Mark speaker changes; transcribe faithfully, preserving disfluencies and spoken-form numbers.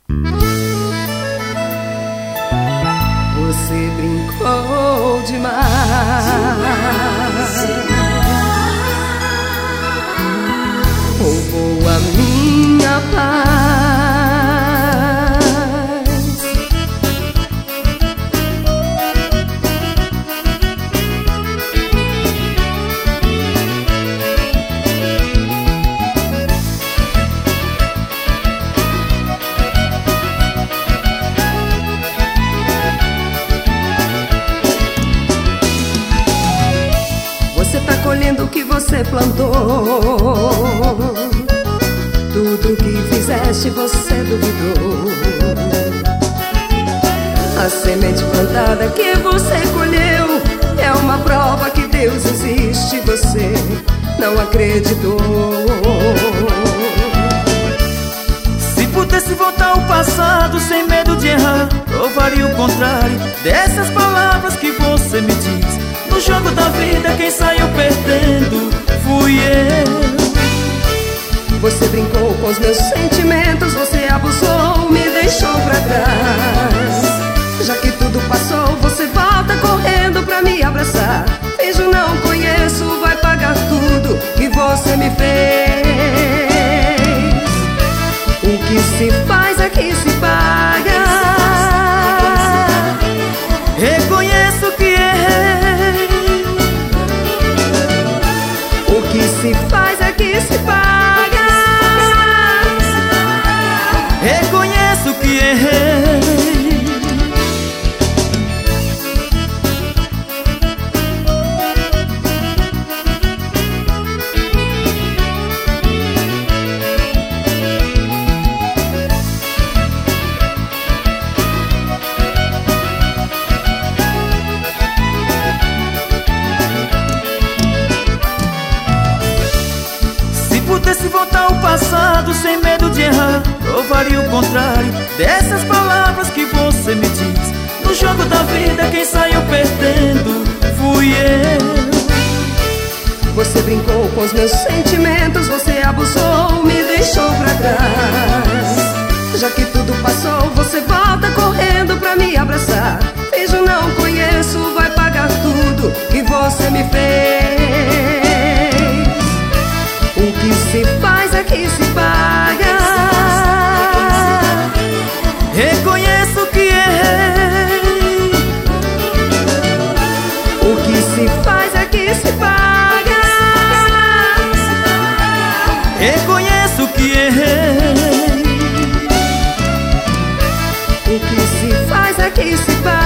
Speaker 1: Você brincou demais, roubou a minha paz. Você tá colhendo o que você plantou. Tudo que fizeste você duvidou. A semente plantada que você colheu é uma prova que Deus existe. Você não acreditou.
Speaker 2: Se pudesse voltar ao passado sem medo de errar, provaria o contrário dessas palavras que você me diz. No jogo da vida quem saiu perdendo fui eu.
Speaker 1: Você brincou com os meus sentimentos, você abusou, me deixou pra trás. Já que tudo passou, você volta correndo pra me abraçar. Finjo não conheço, vai pagar tudo que você me fez. O que se faz é que se paga.
Speaker 2: Reconheço que errei.
Speaker 1: O que se faz é que se paga.
Speaker 2: Reconheço que errei. Se pudesse voltar ao passado sem medo de errar, provaria o contrário dessas palavras que você me diz. No jogo da vida quem saiu perdendo fui eu.
Speaker 1: Você brincou com os meus sentimentos, você abusou, me deixou pra trás. Já que tudo passou, você volta correndo pra me abraçar. Finjo não conheço, vai pagar tudo que você me fez. O que se faz é que se paga.
Speaker 2: Reconheço que errei.
Speaker 1: O que se faz é que se paga.
Speaker 2: Reconheço que errei.
Speaker 1: O que se faz é que se paga.